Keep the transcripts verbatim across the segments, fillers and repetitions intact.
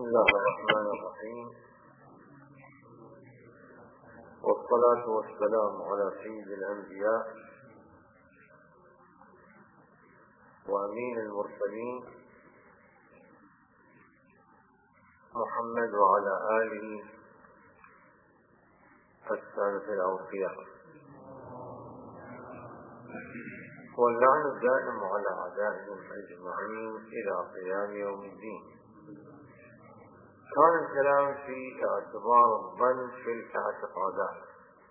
الله الرحمن الرحيم، والصلاة والسلام على سيد الأنبياء وأمين المرسلين محمد وعلى آله السادة الأوفياء، واللعن الدائم على أعدائهم أجمعين إلى قيام يوم الدين. كان الكلام في اعتبار الظن في الاعتقادات،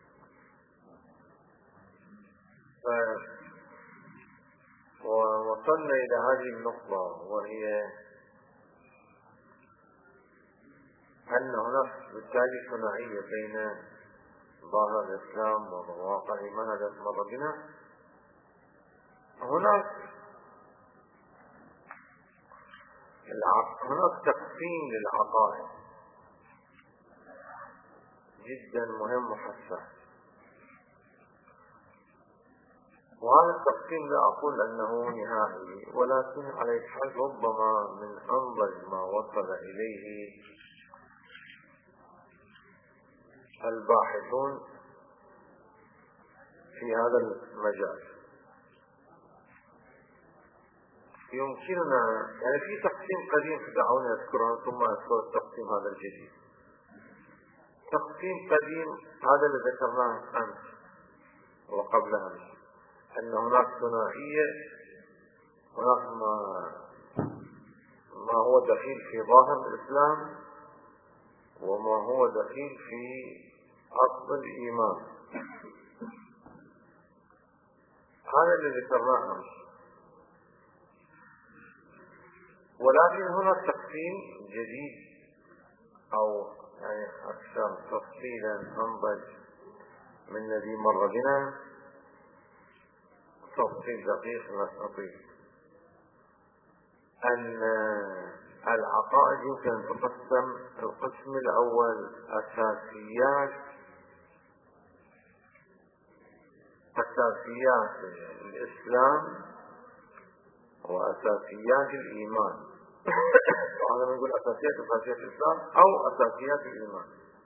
ووصلنا إلى هذه النقطة، وهي أن هناك بالتالي ثنائية بين ظاهر الإسلام ومواقع الإيمان التي مر بنا. هناك هناك تقسيم للعقائد جدا مهم وحساس، وهذا التقسيم لا أقول أنه نهائي، ولكن على الحال ربما من أنضج ما وصل إليه الباحثون في هذا المجال. يمكننا يعني في تقسيم قديم فدعوني أذكرها ثم أذكر التقسيم هذا الجديد. تقسيم قديم هذا اللي ذكرناه أمس وقبل أمس، أن هناك ثنائية، هناك ما, ما هو دخيل في ظاهر الإسلام وما هو دخيل في أصل الإيمان. هذا اللي ذكرناه أمس. ولكن هنا تقسيم جديد أو يعني أكثر تفصيلا أنضج من الذي مر بنا، تفصيل دقيق لا نستطيع أن العقائد يمكن أن تقسم. القسم الأول أساسيات أساسيات الإسلام وأساسيات الإيمان. وهذا نقول أساسيات أساسيات الإسلام أو أساسيات الإيمان.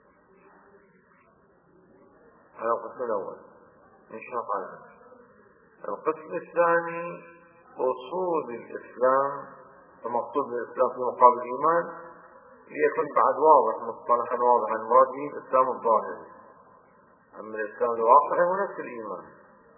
هذا القسم الأول إن شاء الله. القسم الثاني أصول الإسلام، المقصود بالإسلام في مقابل الإيمان ليكن بعد واضح مصطلحا واضحا مراد به الإسلام الظاهري، أما الإسلام الواقعي هو نفس الإيمان.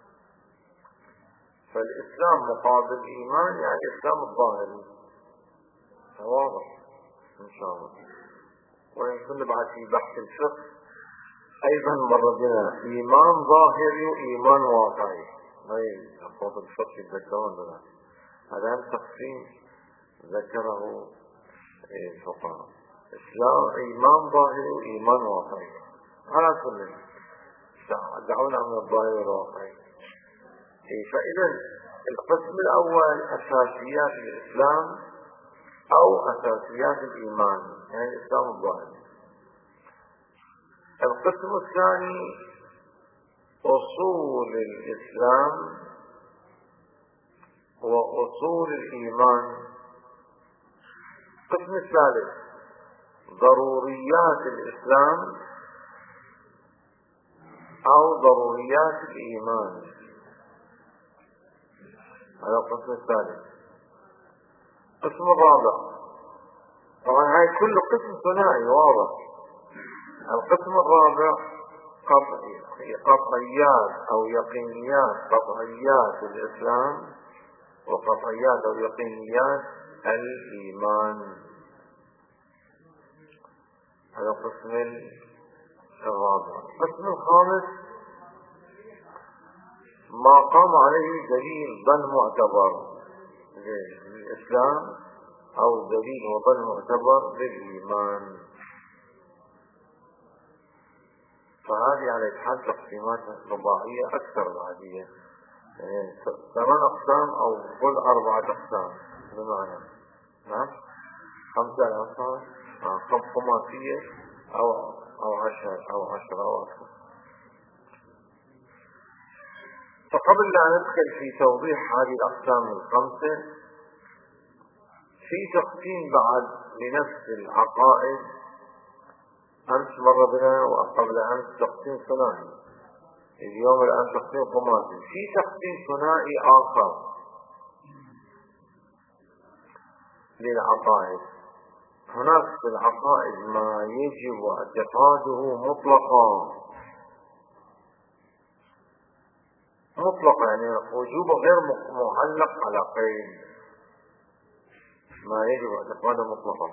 فالإسلام مقابل الإيمان يعني الإسلام الظاهري، واضح إن شاء الله. وإن كنا بعد في بحث الفقه أيضا مر بنا إيمان ظاهري وإيمان واقعي، هاي أخوة الفقه يتذكرون بنا. هذا التقسيم ذكره الفقهاء، إسلام إيمان ظاهري وإيمان واقعي. على كل دعونا من الظاهر والواقعي. فإذا القسم الأول أساسيات الإسلام أو أساسيات الإيمان يعني الإسلام الظاهري. القسم الثاني أصول الإسلام وأصول الإيمان. القسم الثالث ضروريات الإسلام أو ضروريات الإيمان. هذا القسم الثالث. القسم الرابع، طبعا هاي كل قسم ثنائي واضح. القسم الرابع قطعيات أو يقينيات، قطعيات الإسلام وقطعيات أو يقينيات الإيمان. هذا القسم الرابع. القسم الخامس ما قام عليه دليل ظن معتبر للإسلام أو دليل وظن معتبر للإيمان. فهذه على الحال تقسيمات رباعية أكثر بعدية، يعني ثمان أقسام أو كل أربعة أقسام بمعنى نعم خمسة أقسام خماسية أو أو عشرة أو عشرة أو أكثر. فقبل لا ندخل في توضيح هذه الأقسام الخمسة في تقسيم بعد لنفس العقائد. أمس مر بنا وقبل أمس تقسيم ثنائي، اليوم الآن تقسيم خماسي. في تقسيم ثنائي آخر للعقائد. هناك في العقائد ما يجب اعتقاده مطلقا، مطلقا يعني وجوب غير معلق على قيد، ما يجب اعتقاده مطلقا.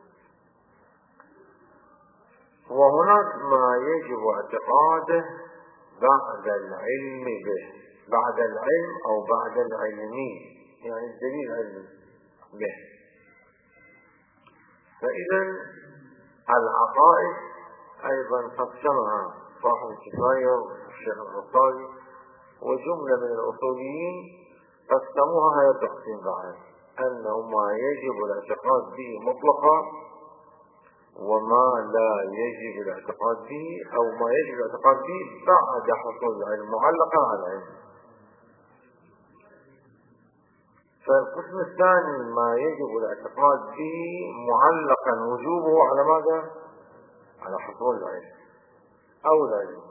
وهناك ما يجب اعتقاده بعد العلم به، بعد العلم او بعد العلم، يعني الدليل علم به. فإذا العقائد أيضا قسمها صاحب الكفاية والشيخ الغطالي وجملة من الأصوليين، قسموها هذا التقسيم بعد، أنه ما يجب الاعتقاد به مطلقا، وما لا يجب الاعتقاد به أو ما يجب الاعتقاد به بعد حصول العلم، معلقا على العلم. فالقسم الثاني ما يجب الاعتقاد به معلقا وجوبه على ماذا؟ على حصول العلم أو العلم.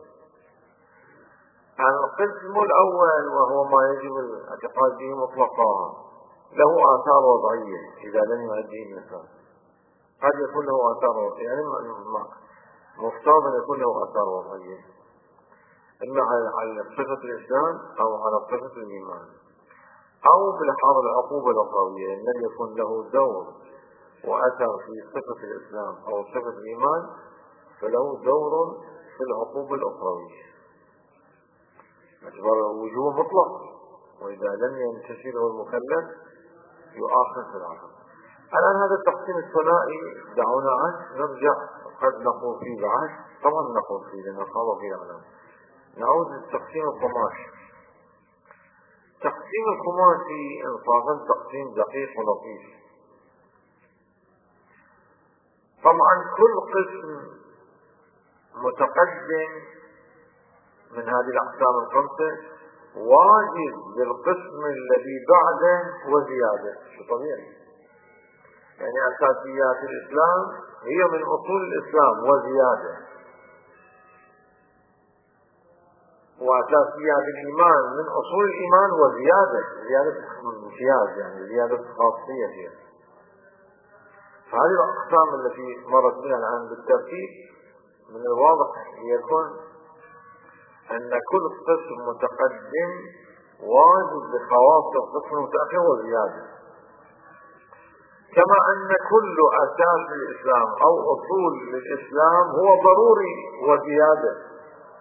القسم الأول وهو ما يجب الاعتقاد به مطلقا له آثار وضعية إذا لم يؤديه الإنسان. قد يكون له آثار وضعية، يعني مفترض أن يكون له آثار وضعية، إما على صفة الإسلام أو على صفة الإيمان، أو بلحاظ العقوبة الأخروية، إن لم يكن له دور وأثر في صفة الإسلام أو صفة الإيمان فله دور في العقوبة الأخروية، باعتبار وجوب مطلق، وإذا لم ينتشره المكلف يؤاخذ في العقل. الآن هذا التقسيم الثنائي دعونا عنه نرجع، قد نقول فيه بعد، طبعا نقول فيه لأنه خاض فيه العلم. نعود للتقسيم الخماسي. تقسيم الخماسي انصافا تقسيم دقيق ولطيف. طبعا كل قسم متقدم من هذه الأقسام الخمسة واجب للقسم الذي بعده وزيادة، شو طبيعي، يعني أساسيات الإسلام هي من أصول الإسلام وزيادة، وأساسيات الإيمان من أصول الإيمان وزيادة، زيادة امتياز يعني زيادة خاصية فيها. فهذه الأقسام التي مرت بها الآن بالترتيب من الواضح يكون أن كل قسم متقدم واجب بخواص القسم المتأخر وزيادة، كما أن كل أساس الإسلام أو أصول للإسلام هو ضروري وزيادة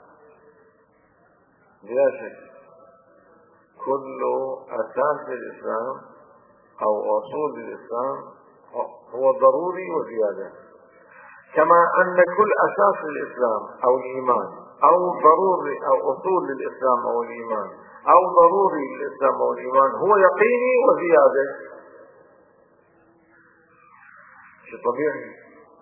بلا شك. كل أساس الإسلام أو أصول الإسلام هو ضروري وزيادة، كما أن كل أساس الإسلام أو الإيمان أو ضروري أو أصول للإسلام أو الإيمان أو ضروري للإسلام أو الإيمان هو يقيني وزيادة. شيء طبيعي.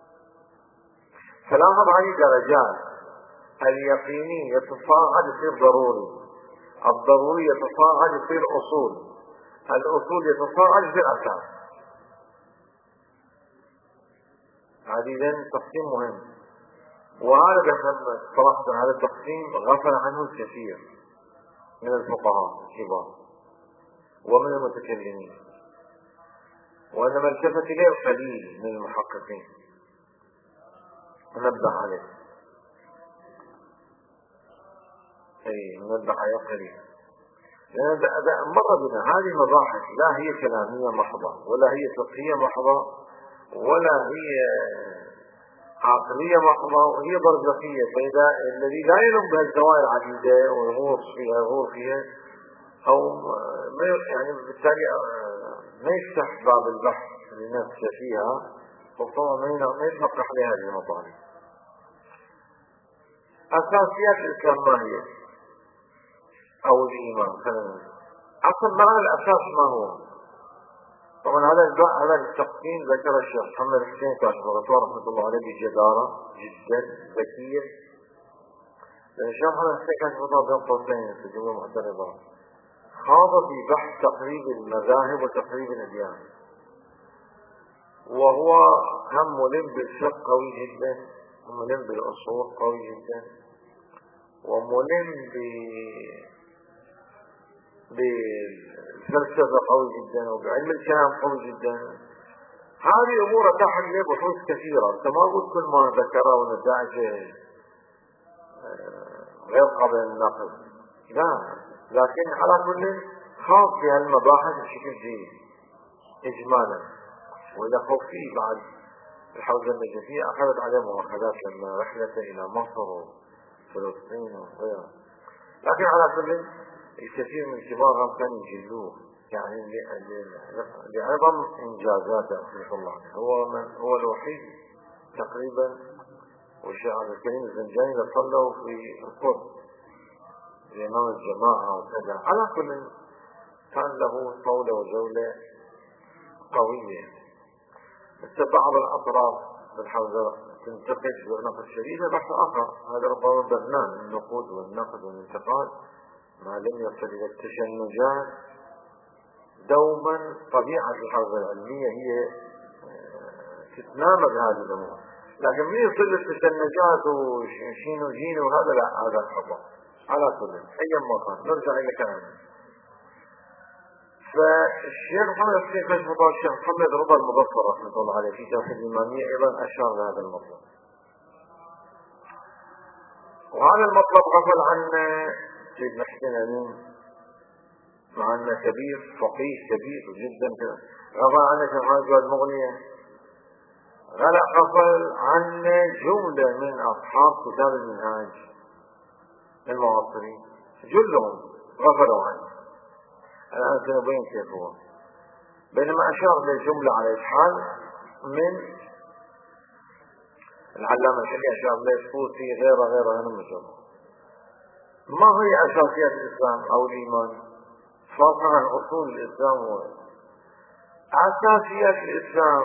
فلاحظ هذه درجات، اليقيني يتصاعد يصير ضروري، الضروري يتصاعد يصير أصول، الأصول يتصاعد يصير أساس. هذه إذن تقسيم مهم، وهذا صراحة هذا التقسيم غفل عنه الكثير من الفقهاء الكبار ومن المتكلمين، وإنما التفت إليه قليل من المحققين ونبه عليه. أي نبه عليه قليل، لأن مر بنا هذه مباحث لا هي كلامية محضة ولا هي فقهية محضة ولا هي عقلية محضة، وهي برزخية. فإذا الذي لا يلم بها الزوايا العديدة ويغوص فيها يغور فيها أو ما يعني بالتالي ما يفتح باب البحث لنفسه فيها، فطبعا ما يتنقح لهذه المطالب. أساسيات الإسلام ما هي؟ أو الإيمان خلينا أصلا معنى الأساس ما هو؟ طبعا هذا هذا التقسيم ذكر الشيخ محمد حسين كاشف الغطاء رحمة الله عليه بجدارة جدا ذكية، لأن الشيخ محمد حسين كاشف الغطاء بين قوسين في الجمهور المعترضة خاض في بحث تقريب المذاهب وتقريب الأديان، وهو هم ملم بالفقه قوي جدا، وملم بالأصول قوي جدا، وملم ب بالفلسفة قوي جدا، وبعلم الكلام قوي جدا. هذه أمور تحت له بحوث كثيرة، أنت ما قلت كل ما ذكره ونتائجه غير قابل للنقد، لا، لكن على كل خاض في هالمباحث بشكل جيد إجمالا. وإذا خوف فيه بعد الحوزة النجفية أخذت عليه مؤاخذات لما رحلته إلى مصر وفلسطين وغيرها، لكن على كل الكثير من كبارهم كانوا يجلوه يعني لعظم إنجازاته رحمه الله عليه. هو من هو الوحيد تقريبا والشيخ عبد الكريم الزنجاني صلوا في القرب لإمام الجماعة وكذا. على كل كان له طولة وجولة قوية. بس بعض الأطراف بالحوزة تنتقد بنقد شديدة بحث آخر، هذا ربما بنان النقود والنقد والانتقاد ما لم يصل إلى التشنجات. دوما طبيعة الحوزة العلمية هي تتنامى بهذه الأمور، لكن من يصل التشنجات وشين وجين وهذا لا، هذا الخطأ على كل أي مكان. نرجع إلى كلامنا. فالشيخ محمد الشيخ مجموعة الشيخ محمد رضا المظفر رحمه الله عليه في توحيد الإمامية أيضا أشار لهذا المطلب، وهذا المطلب غفل عنه سيد محسن أمين مع أنه كبير فقيه كبير جدا كذا، غفل عنه شيخ محمد جواد مغنية، غلا غفل عنه جملة من أصحاب كتاب المنهاج المعاصرين جلهم غفلوا عنه. الآن سنبين كيف هو، بينما أشار للجملة على الحال من العلامة الحلي، أشار للفوسي غيره غيره هنا مجرد. ما هي أساسيات الإسلام أو الإيمان؟ فرقا عن أصول الإسلام. هو أساسيات الإسلام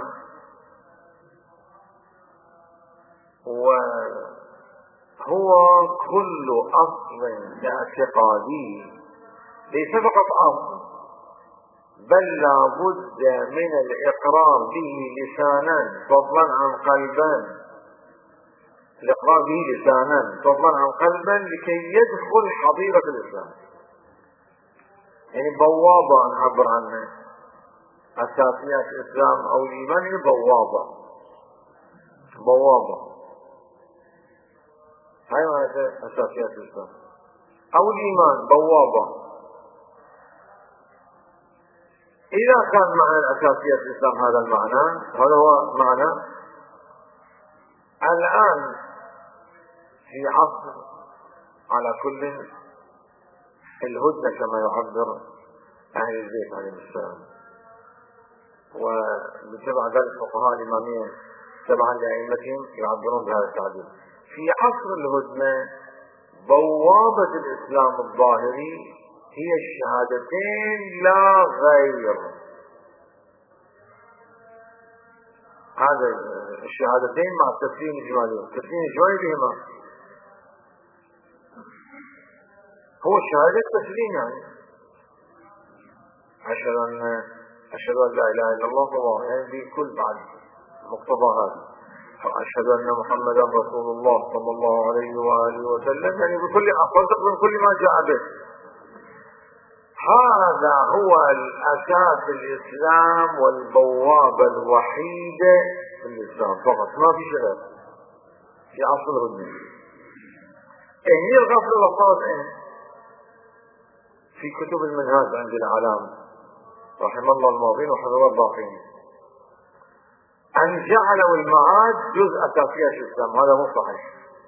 وهو كل أصل اعتقادي ليس فقط أصل، بل لا بد من الإقرار به لسانا فضلا عن قلبا، الإقرار به لسانا فضلا عن قلبا لكي يدخل حظيرة الإسلام. يعني بوابة نعبر عنها، أساسيات الإسلام أو الإيمان هي بوابة بوابة هاي معنى أساسيات الإسلام أو الإيمان بوابة. إذا كان معنى الأساسيات الإسلام هذا المعنى، هذا هو معنى. الآن في عصر على كل الهدنة كما يعبر أهل البيت عليهم السلام، وبتبع ذلك فقهاء الإمامية تبعا لأئمتهم يعبرون بهذا التعبير. في عصر الهدنة بوابة الإسلام الظاهري هي الشهادتين لا غير. هذا الشهادتين مع التسليم الإجمالي، التسليم الإجمالي بهما هو الشهادة التسليم، يعني أشهد أن أشهد أن لا إله إلا الله والله، يعني بكل بعد مقتضى هذا، أشهد أن محمدا رسول الله صلى الله عليه وآله وسلم، يعني بكل أصدق من كل ما جاء به. هذا هو الأساس الإسلام والبوابة الوحيدة في الإسلام فقط، ما في شيء في عصر الهدنة. هي الغفلة لصارت في كتب المنهاج عند العلام رحم الله الماضين وحفظ الباقين، أن جعلوا المعاد جزء أساسيات الإسلام. هذا مو صحيح.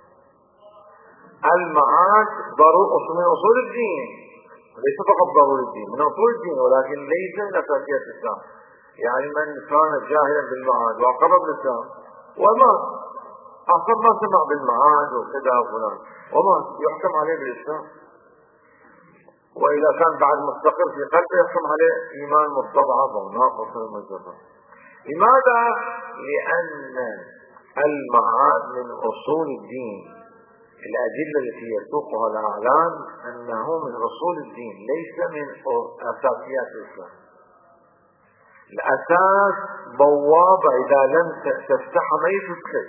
المعاد ضروري من أصول الدين، ليس فقط ضروري الدين، من أصول الدين، ولكن ليس من أساسيات الإسلام. يعني من كان جاهلا بالمعاد وأقر بالإسلام وما أصلا ما سمع بالمعاد وكذا وفلان وما يحكم عليه بالإسلام، وإذا كان بعد مستقر في قلبه يحكم عليه إيمان مستضعف أو ناقص المجرد. لماذا؟ لأن المعاد من أصول الدين. الأدلة التي يسوقها الأعلام أنه من أصول الدين ليس من أساسيات الإسلام. الأساس بوابة إذا لم تفتحها ما يفتح.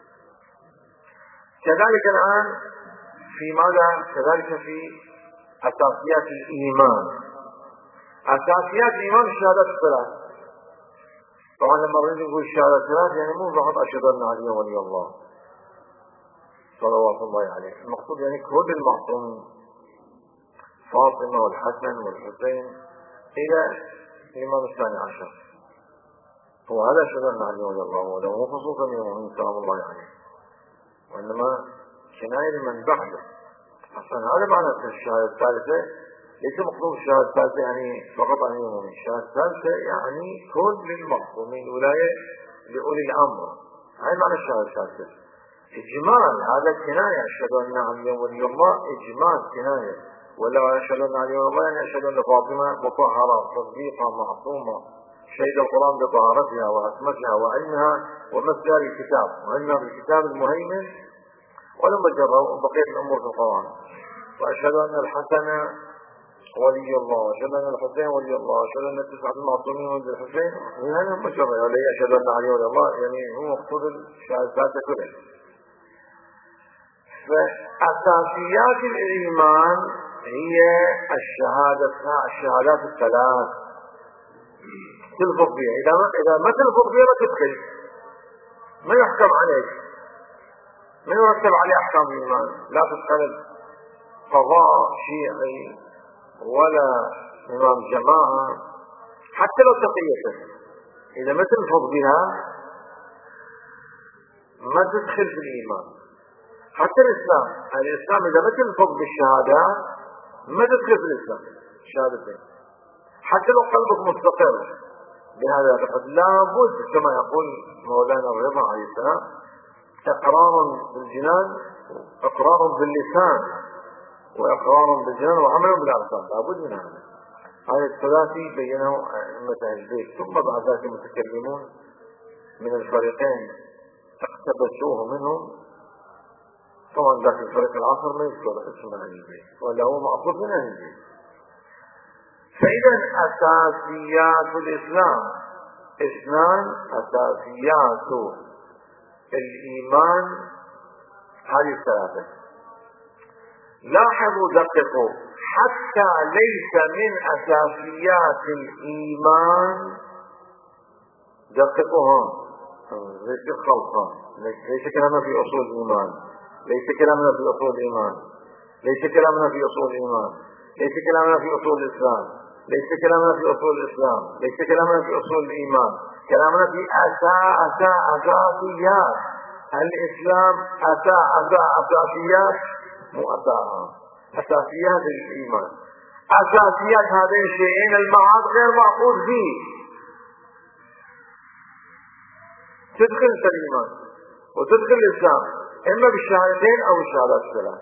كذلك الآن في ماذا؟ كذلك في أساسيات الإيمان. أساسيات الإيمان الشهادات الثلاث. طبعا لما نريد نقول الشهادات الثلاث يعني مو فقط أشهد أن علي ولي الله صلوات الله عليه، المقصود يعني كل المعصومين فاطمة والحسن والحسين إلى الإمام الثاني عشر، هو هذا أشهد أن علي ولي الله، ولو خصوصا يوم سلام الله عليه، وإنما كناية لمن بعده. أصلا هذا معنى الشهادة الثالثة، ليس مقصود الشهادة الثالثة يعني فقط عن المؤمنين، الشهادة الثالثة يعني كل المعصومين ولاية لأولي الأمر، هاي معنى الشهادة الثالثة. إجمال هذا كناية، أشهد أن علي ولي الله إجمال كناية، ولا أشهد أن علي ولي الله يعني أشهد أن فاطمة مطهرة صديقة معصومة شهد القرآن بطهارتها وعصمتها وعلمها ومسجد الكتاب وعلمها بالكتاب المهيمن ولما جروا بقية الأمور في القرآن. وأشهد أن الحسن ولي الله، وأشهد أن الحسين ولي الله، وأشهد أن التسعة المعصومين ولي الحسين، يعني هم جروا ولا أشهد أن علي ولي الله، يعني هو مقصود الشهادات كلها. فأساسيات الإيمان هي الشهادة الشهادات الثلاث، تلفظ بها، إذا ما إذا ما تلفظ بها ما تدخل، ما يحكم عليك، ما يرتب عليه أحكام الإيمان، لا تدخل قضاء شيعي ولا إمام جماعة حتى لو تقيته، إذا ما تلفظ بها ما تدخل في الإيمان. حتى الإسلام، الإسلام إذا ما تلفظ بالشهادات ما تدخل في الإسلام الشهادتين، حتى لو قلبك مستقر بهذا الحد. لابد كما يقول مولانا الرضا عليه السلام إقرار بالجنان، إقرار باللسان، وإقرار بالجنان وعمل بالأركان، لابد من هذا. هذا الثلاثي بينه أئمة أهل البيت، ثم بعد ذلك المتكلمون من الفريقين اقتبسوه منهم. طبعا ذاك الفريق الآخر ما يذكر اسم أهل البيت ولا هو مأخوذ من أهل البيت. فإذا أساسيات الإسلام اثنان، أساسيات الإيمان هذه الثلاثة. لاحظوا دققوا، حتى ليس من أساسيات الإيمان، دققوا هون ليس الخلطان، ليس كلامنا في أصول الإيمان، ليس كلامنا في أصول الإيمان، ليس كلامنا في أصول الإيمان، ليس كلامنا في أصول الإسلام، ليس كلامنا في أصول الإسلام، ليس كلامنا في أصول الإيمان، كلامنا في أسا أسا أساسيات الإسلام، أسا أسا أساسيات مو أسا أساسيات الإيمان. أساسيات هذين الشيئين المعاد غير معقول فيه، تدخل في الإيمان وتدخل الإسلام إما بالشهادتين أو بالشهادات الثلاث.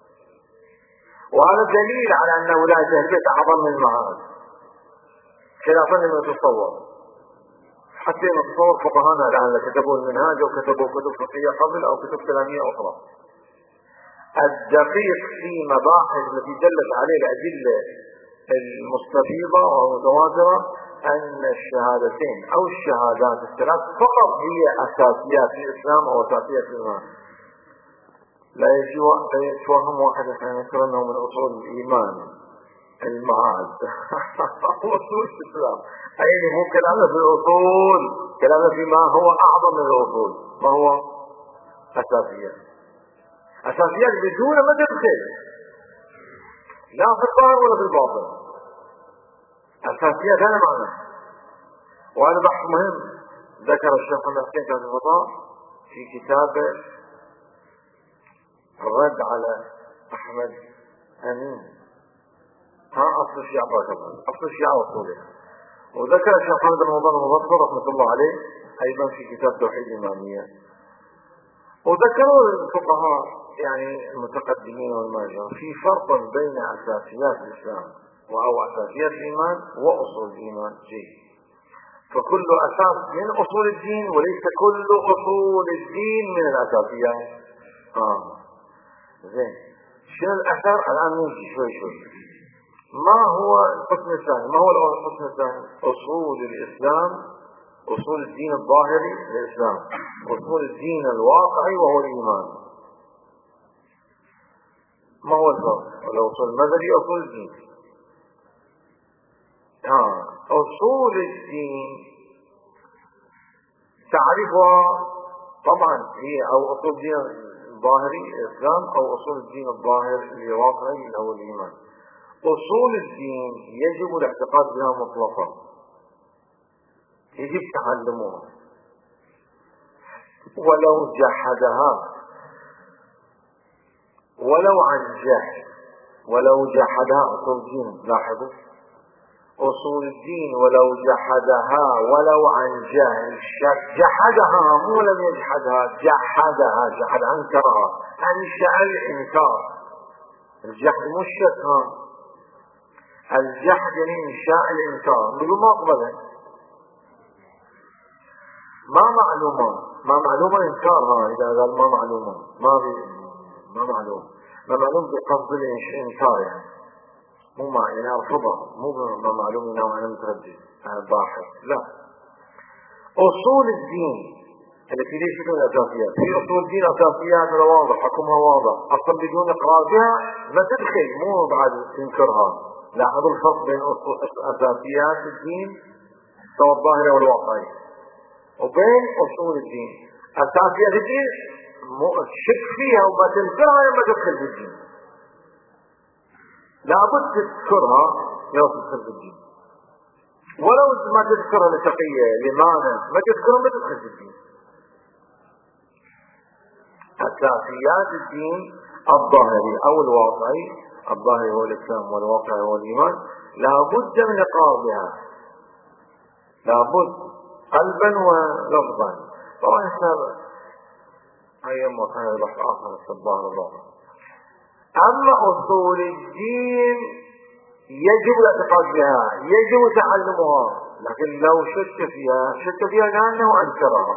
وهذا دليل على أن ولاية أهل البيت أعظم من المعاد، خلافا لما يتصور. حتى نتصور فقهانا الآن كتبوا المنهاج أو كتبوا كتب فقهية قبل أو كتب كلامية أخرى. الدقيق في مباحث التي دلت عليه الأدلة المستفيضة والمتواترة أن الشهادتين أو الشهادات الثلاث فقط هي أساسيات الإسلام أو أساسيات الإيمان. لا يتوهم واحد أن يذكر أنه من أصول الإيمان المعاد أصول الإسلام، أي مو كلامنا في الأصول، كلامنا فيما هو أعظم من الأصول. ما هو أساسيات؟ أساسيات بدون ما تدخل لا في الظاهر ولا في الباطن، أساسيات هذا معنى. وهذا بحث مهم ذكر الشيخ محمد حسين كاظم الفضاء في كتابه الرد على أحمد أمين، ها أصل الشيعة بارك الله، أصل الشيعة وصولها. وذكر الشيخ محمد رمضان المظفر رحمة الله عليه أيضا في كتاب توحيد الإمامية. وذكروا الفقهاء يعني المتقدمين والماجرين في فرق بين أساسيات الإسلام أو أساسيات الإيمان وأصول الإيمان. جيد، فكل أساس من أصول الدين وليس كل أصول الدين من الأساسيات. آه زين، شنو الأثر؟ الآن نمشي شوي شوي. ما هو القسم الثاني؟ ما هو القسم الثاني؟ أصول الإسلام، أصول الدين الظاهري للإسلام، أصول الدين الواقعي وهو الإيمان. ما هو الفرق؟ الأصول المذهبي أصول الدين. آه. أصول الدين تعرفها طبعا هي أو أصول الدين الظاهري الإسلام أو أصول الدين الظاهر الواقعي اللي هو الإيمان. أصول الدين يجب الاعتقاد بها مطلقا، يجب تعلمها، ولو جحدها ولو عن جهل، ولو جحدها أصول الدين. لاحظوا أصول الدين ولو جحدها ولو عن جهل، جحدها مو لم يجحدها، جحدها، جحد أنكرها، أنشأ الإنكار. الجحد مو الشك، الجحد يعني إنشاء الإنكار، نقول ما أقبله، ما معلومة، ما معلومة إنكارها. إذا قال ما معلومة ما بي ما معلوم، ما معلوم بقصد الإنكار يعني مو معنى يعني أرفضها، مو ما معلوم إنه أنا متردد أنا باحث، لا. أصول الدين التي ليس من الأساسيات، في أصول الدين أساسيات واضح، حكمها واضح، أصلا بدون إقرار بها ما تدخل، مو بعد تنكرها. لاحظوا الفرق بين أساسيات الدين سواء الظاهرة والواقعية وبين أصول الدين. أساسيات الدين شك فيها وما تنكرها لما تدخل في الدين، لابد تذكرها لو تدخل في الدين، ولو ما تذكرها لتقية لمانع ما تذكرها ما تدخل في الدين. أساسيات الدين الظاهري أو الواقعي، الظاهري هو الإسلام والواقعي هو الإيمان، لابد من إقرار بها، لابد قلبا ولفظا. طبعا احنا أيام وكان بحث آخر الصباح الله. أما أصول الدين يجب الاعتقاد بها، يجب تعلمها، لكن لو شك فيها شك فيها لأنه أنكرها،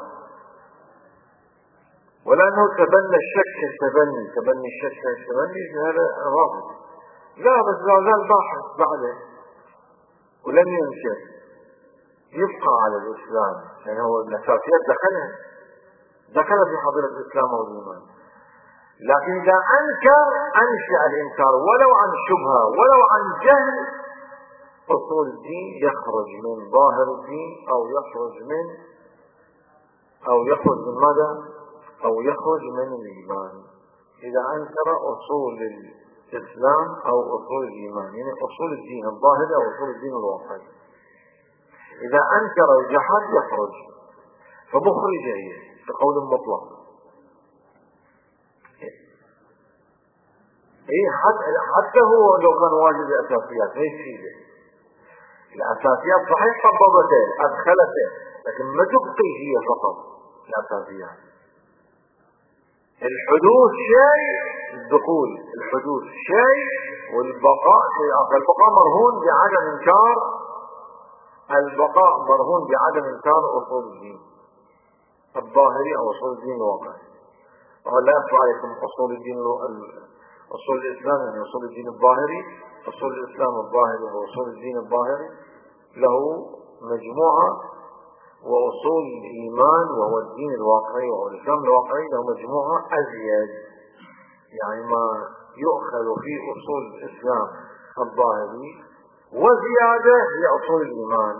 ولأنه تبنى الشك التبني، تبني الشك التبني، هذا رافض. لا بس لا زال باحث بعده ولم ينكر، يبقى على الإسلام، يعني هو الأساسيات دخلها دخل في حضرة الإسلام والإيمان، لكن إذا أنكر أنشأ الإنكار ولو عن شبهة ولو عن جهل. أصول الدين يخرج من ظاهر الدين أو يخرج من أو يخرج من ماذا؟ أو يخرج من الإيمان إذا أنكر أصول الإسلام أو أصول الإيمان، يعني أصول الدين الظاهر أو أصول الدين الواقعي. إذا أنكر وجحد يخرج، فمخرج هي بقول مطلق. إيه حتى, حتى هو لو كان واجب الأساسيات ما يفيده. الأساسيات صحيح طببته أدخلته، لكن ما تبقي هي فقط الأساسيات. الحدوث شيء، الدخول الحدوث شيء، والبقاء شيء آخر. البقاء مرهون بعدم إنكار البقاء مرهون بعدم إنكار أصول الدين الظاهري أو أصول الدين الواقعي. ولا يخفى عليكم أصول الدين أصول الإسلام يعني أصول الدين الظاهري، أصول الإسلام الظاهري وأصول الدين الظاهري له مجموعة، وأصول الإيمان وهو الدين الواقعي وهو الإسلام الواقعي له مجموعة أزيد، يعني ما يؤخذ في أصول الإسلام الظاهري وزيادة هي أصول الإيمان.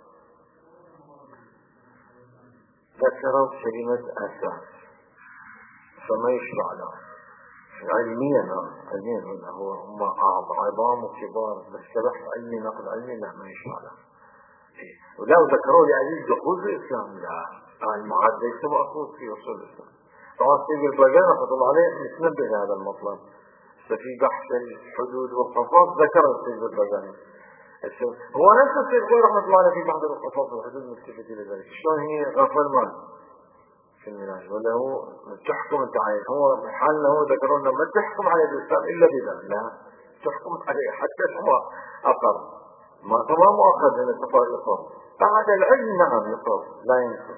ذكرت كلمة أساس فما يشرع له علميا، علميا هو هم عظام وكبار، بس كبحث علمي نقد علمي لا ما يشرع له. ولو ذكروا لي عزيز دخول في الإسلام لا، المعاد ليس مأخوذ في أصول الإسلام. طبعا سيد البرجاني رحمة الله عليه متنبه هذا المطلب، ففي بحث الحدود والقصاص ذكر سيد البرجاني. هو نفس السيد البرجاني رحمة الله عليه في بحث القصاص والحدود مستفيد لذلك. شلون هي غفل مال في المنهج، ولا هو تحكم انت عليه، هو حالنا هو ذكروا لنا ما تحكم على الإسلام إلا بذا، لا تحكم عليه حتى هو أقر ما طبعا مؤخذ من التقوى الإقرار بعد العلم. نعم يقر لا ينكر.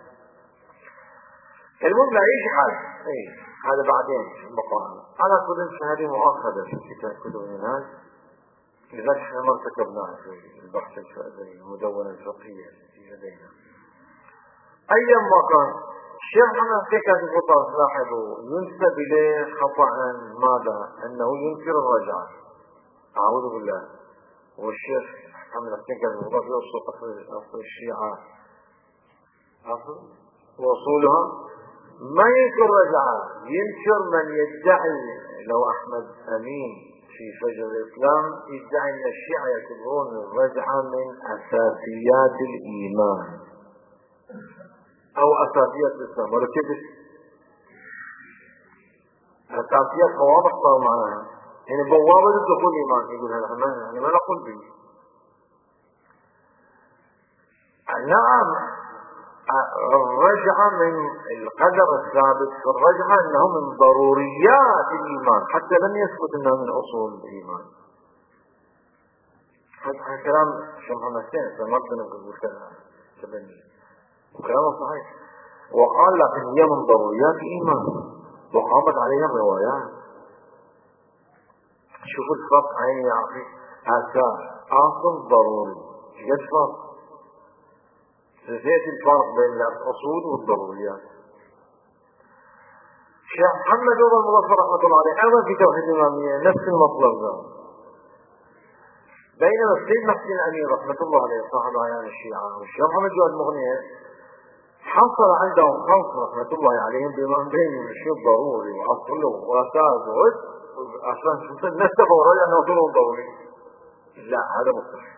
المهم لا يجحد ايه هذا بعدين بقى على كل هذه مؤخذة في كتاب كتب المنهج لذلك احنا ما ارتكبناها في البحث المدونة الفقهية التي لدينا. أيا ما كان الشيخ محمد في كتاب الخطاب لاحظوا ينسب إليه خطأ ماذا؟ أنه ينكر الرجعة. أعوذ بالله. والشيخ محمد في كتاب الخطاب يوصف أصل الشيعة أصل وصولها ما ينكر الرجعة، ينكر من يدعي. لو أحمد أمين في فجر الإسلام يدعي أن الشيعة يعتبرون الرجعة من أساسيات الإيمان أو أساسيات الإسلام، ولا كيف أساسيات واضح صار معها، يعني بوابة الدخول الإيمان. يقول هذا ما أنا ما نقول به. نعم الرجعة من القدر الثابت في الرجعة أنه من ضروريات الإيمان، حتى لم يثبت أنه من أصول الإيمان. هذا كلام شيخ محمد الثاني فما كنا نقول كلام تبني وكلامه صحيح، وقال لكن هي من ضروريات الإيمان وقامت عليها الروايات. شوفوا الفرق عين يعطي أساس أصل ضروري. ايش فرق؟ سيأتي الفرق بين الأصول والضروريات. الشيخ محمد بن المظفر رحمة الله عليه أيضا في توحيد الإمامية نفس المطلب ذا. بينما السيد محسن الأمين رحمة الله عليه صاحب أعيان الشيعة والشيخ محمد جواد مغنية حصل عندهم خلط رحمة الله عليهم بما بين الشيء الضروري وأصله وأساس وأساس الناس تقول أنه أصله ضروري. لا هذا مصطلح.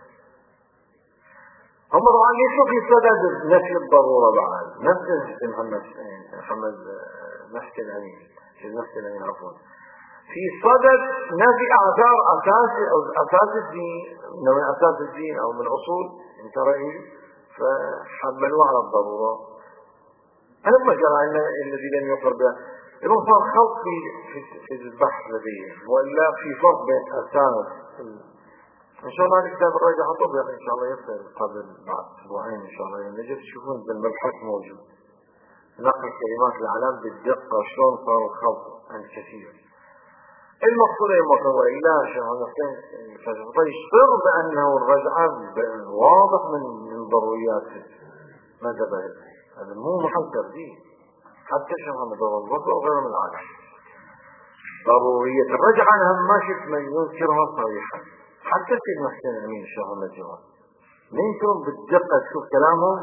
هم طبعا ليسوا في صدد نفي الضرورة بعد نفس محمد محمد محسن الأمين الشيخ محسن الأمين عفوا في صدد نفي أعذار أساس أساس الدين من أساس الدين أو من أصول انت رأيه فحملوه على الضرورة. ألم جرى أن الذي لم يقر به إذن صار خلط في في البحث لديهم، وإلا في فرق بين أساس. إن شاء الله هذا كتاب الرجعة طبق إن شاء الله يصير قبل بعد أسبوعين إن شاء الله يعني نجد تشوفون بالمبحث موجود نقل كلمات العلام بالدقة شلون صار الخلط عن كثير. المقصود أيضا هو إلا شيخ محمد الفلسفة يشتر بأنه الرجعة واضح من من ضروريات مذهب هذا مو محل ترديد. حتى شيخ محمد الفلسفة وغيره من العالم ضرورية الرجعة أنا ما شفت من ينكرها صريحا. حتى في محسن الأمين الشيخ محمد جواد منكم بالدقة تشوف كلامهم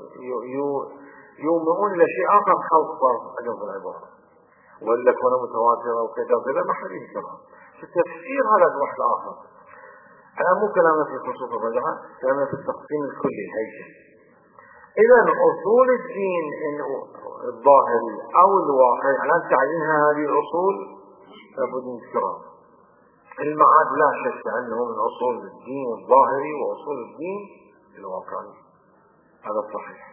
يومئون إلى شيء آخر خلط صار عندهم في العبارة ولا كون متواترة وكذا وكذا ما حد يذكرها. التفسير هذا واحد آخر. أنا مو كلامنا في خصوص الرجعة، كلامنا في التقسيم الكلي الهيكل. إذا أصول الدين الظاهري أو الواقعي على تعيينها هذه الأصول لابد من ذكرها. المعاد لا شك أنه من أصول الدين الظاهري وأصول الدين الواقعي، هذا صحيح.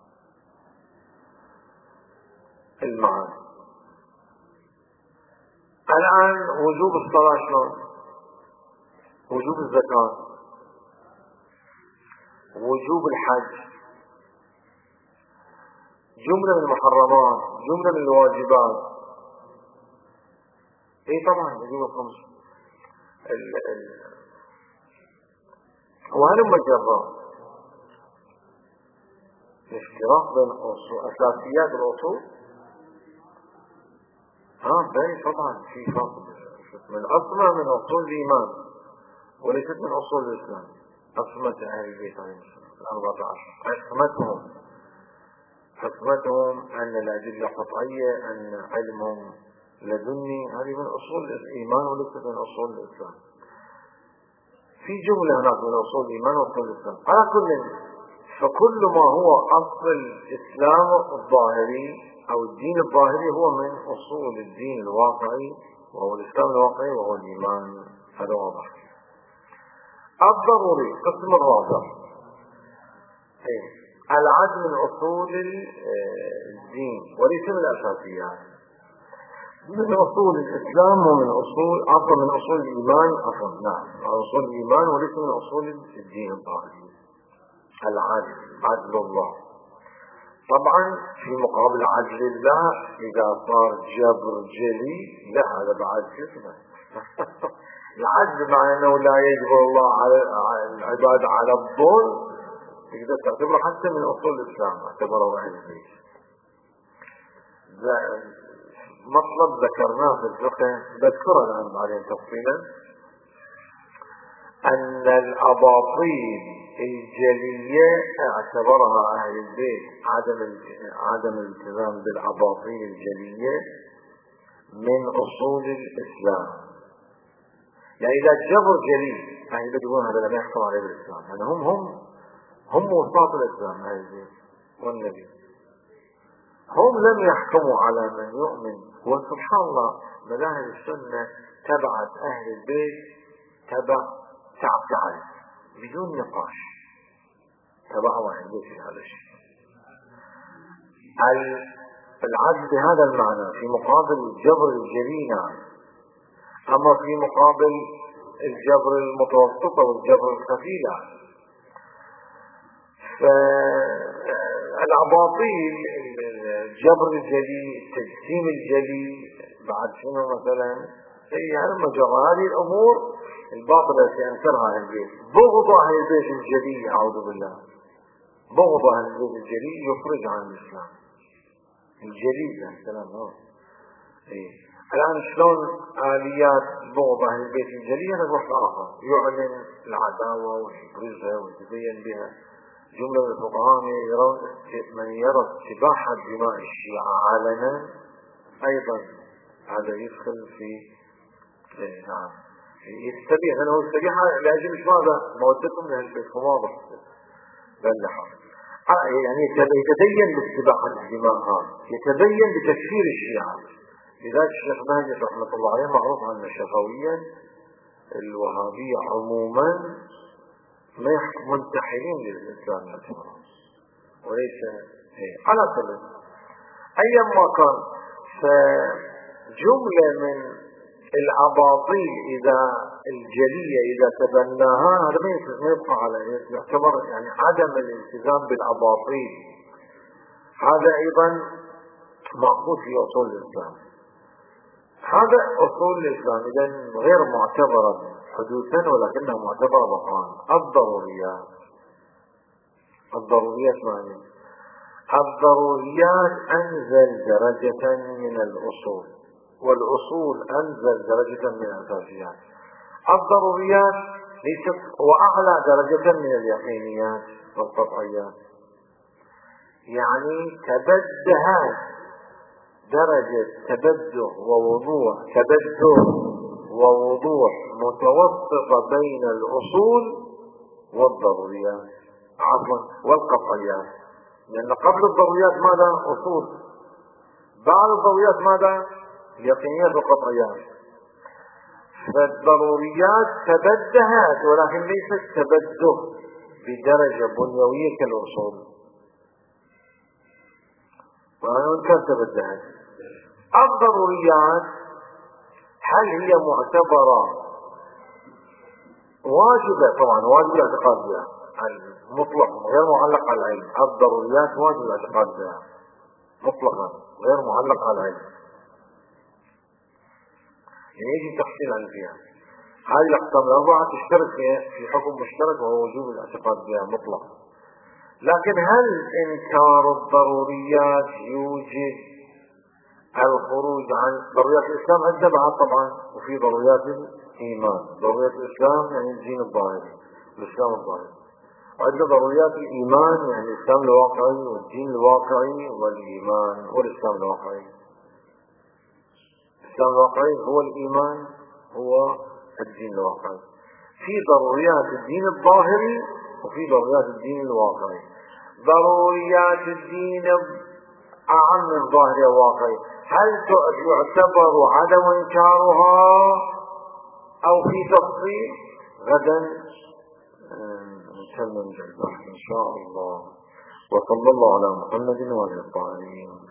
المعاد الآن وجوب الصلاة شلون؟ وجوب الزكاة، وجوب الحج، جملة من المحرمات، جملة من الواجبات. اي طبعا وجوب الخمس. ال ال وهلم جرى الاشتراك بين أساسيات الأصول. ها بين طبعا في فرق من أصلها من أصول الإيمان وليست من أصول الإسلام. أصمت أهل البيت عليهم السلام الأربعة عشر حكمتهم حكمتهم أن الأدلة قطعية أن علمهم لدني هذه من أصول الإيمان وليست من أصول الإسلام. في جملة هناك من أصول الإيمان وأصول الإسلام. على كل فكل ما هو أصل الإسلام الظاهري أو الدين الظاهري هو من أصول الدين الواقعي وهو الإسلام الواقعي وهو الإيمان. هذا واضح. الضروري قسم الرابع العد من أصول الدين وليس من الأساسيات، من أصول الإسلام ومن أصول عفوا من أصول الإيمان عفوا نعم أصول الإيمان وليس من أصول الدين الظاهري. العدل عدل الله طبعا في مقابل عدل الله إذا صار جبر جلي لا هذا بعد كذبة العدل مع أنه لا يجبر الله على العباد على الظلم، تقدر تعتبره حتى من أصول الإسلام، اعتبره أهل البيت. مطلب ذكرناه في الفقه بذكره الآن بعدين تفصيلا، أن الأباطيل الجلية اعتبرها أهل البيت عدم عدم الالتزام بالأباطيل الجلية من أصول الإسلام. يعني إذا الجبر جلي أهل البيت يقولون هذا لم يحكم عليه بالإسلام، يعني هم هم هم وساط الإسلام أهل البيت والنبي، هم لم يحكموا على من يؤمن. وسبحان الله مذاهب السنة تبعت أهل البيت تبع تعبد بدون نقاش، تبعوا أهل البيت في هذا الشيء. العدل بهذا المعنى في مقابل الجبر الجلي، نعم، أما في مقابل الجبر المتوسط والجبر الخفي لا. فالأباطيل الجبر الجلي التجسيم الجلي بعد شنو مثلا هي هالمجرة، هذه الأمور الباطلة التي أنكرها أهل البيت. بغض أهل البيت الجلي أعوذ بالله، بغض أهل البيت الجلي يخرج عن الإسلام الجلي. يا سلام. إيه. الآن شلون آليات بغض أهل البيت الجلي؟ هذا وحده آخر يعلن العداوة ويبرزها ويتبين بها. جملة من الفقهاء يرون من يرى استباحة دماء الشيعة علنا أيضا هذا يدخل في نعم يستبيح، لأنه يستبيح لأجل ماذا؟ مودتهم لأهل البيت واضح بلحظ، يعني يتبين باستباحة الدماء، يتبين بتكفير الشيعة. لذلك الشيخ مهدي رحمة الله عليه معروف عن الشفوية الوهابية عموما ما يحكم منتحلين للإسلام مثلا، وليس هي على كل أيا ما كان. فجملة من الأباطيل إذا الجلية إذا تبناها هذا ما يبقى على يعتبر يعني عدم الالتزام بالأباطيل. هذا أيضا مأخوذ في أصول الإسلام، هذا أصول الإسلام إذن غير معتبرة حدوثا ولكنها معتبرة بقاء. الضروريات الضروريات معنى الضروريات أنزل درجة من الأصول، والأصول أنزل درجة من الأساسيات. الضروريات ليست وأعلى درجة من اليقينيات والقطعيات، يعني تبدهات درجة تبده ووضوح تبده ووضوح متوسطة بين الأصول والضروريات عفوا والقطعيات. لأن قبل الضروريات ماذا؟ أصول، بعد الضروريات ماذا؟ يقينيات وقطعيات. فالضروريات تبدهات ولكن ليست تبده بدرجة بنيوية كالأصول، وأنا كان تبدهات. الضروريات هل هي معتبرة واجبة؟ طبعا واجب الاعتقاد بها المطلق غير معلق على العلم. الضروريات واجب الاعتقاد بها مطلقا غير معلق على العلم، يعني يجي تفصيل عن فيها. هذه الأقسام الأربعة تشترك في حكم مشترك وهو وجوب الاعتقاد بها مطلق. لكن هل إنكار الضروريات يوجب الخروج عن ضروريات الإسلام؟ عندنا بعد طبعا، وفي ضروريات الإيمان. ضروريات الإسلام يعني الدين الظاهري الإسلام الظاهري، وعندنا ضروريات الإيمان يعني الإسلام الواقعي والدين الواقعي والإيمان والإسلام الواقعي. الإسلام الواقعي هو الإيمان هو الدين الواقعي. في ضروريات الدين الظاهري وفي ضروريات الدين الواقعي. ضروريات الدين أعم من ظاهري الواقعي، هل يعتبر عدم إنكارها أو في تفصيل؟ غدا نكمل البحث إن شاء الله. وصلى الله على محمد وعلى آله.